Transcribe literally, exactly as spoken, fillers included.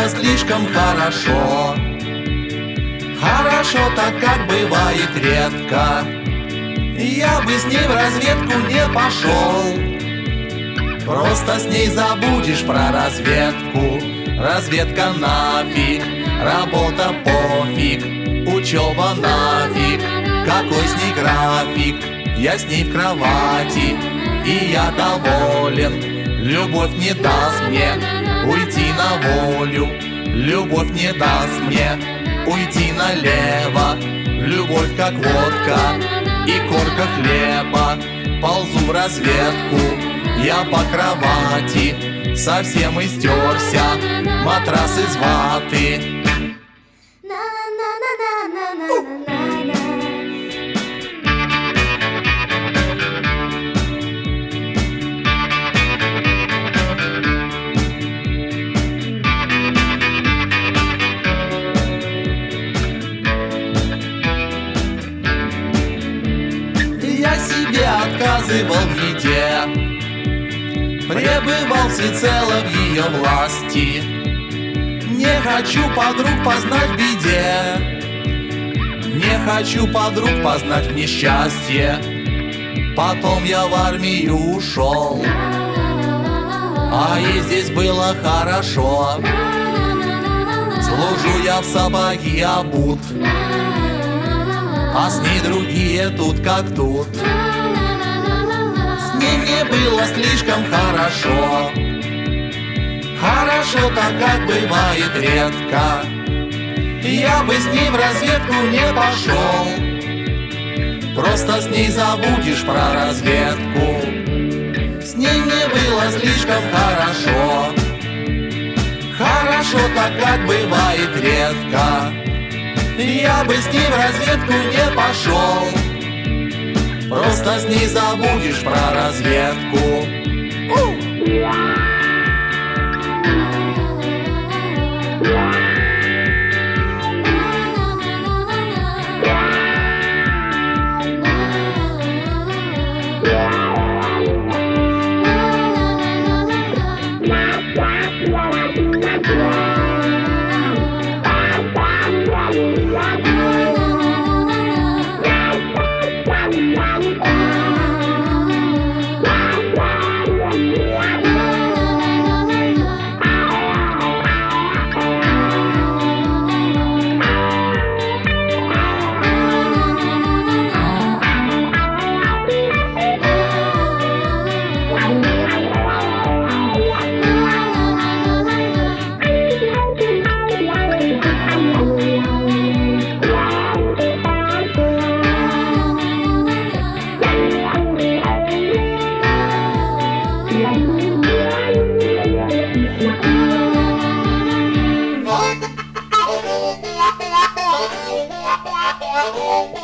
было слишком хорошо. Хорошо так, как бывает редко. Я бы с ней в разведку не пошел. Просто с ней забудешь про разведку. Разведка нафиг, работа пофиг, учеба нафиг. Какой с ней график? Я с ней в кровати, и я доволен. Любовь не даст мне уйти на волю. Любовь не даст мне уйти налево. Любовь как водка и корка хлеба. Ползу в разведку я по кровати, совсем истерся матрас из ваты. Я себе отказывал в еде, пребывал всецело в ее власти. Не хочу подруг познать в беде, не хочу подруг познать в несчастье. Потом я в армию ушел, а ей здесь было хорошо. Служу я в сапоги обут, а с ней другие тут как тут. С ней мне было слишком хорошо. Хорошо так, как бывает редко. Я бы с ней в разведку не пошел. Просто с ней забудешь про разведку. С ней мне было слишком хорошо. Хорошо так, как бывает редко. Я бы с ней в разведку не пошел. Просто с ней забудешь про разведку. Oh,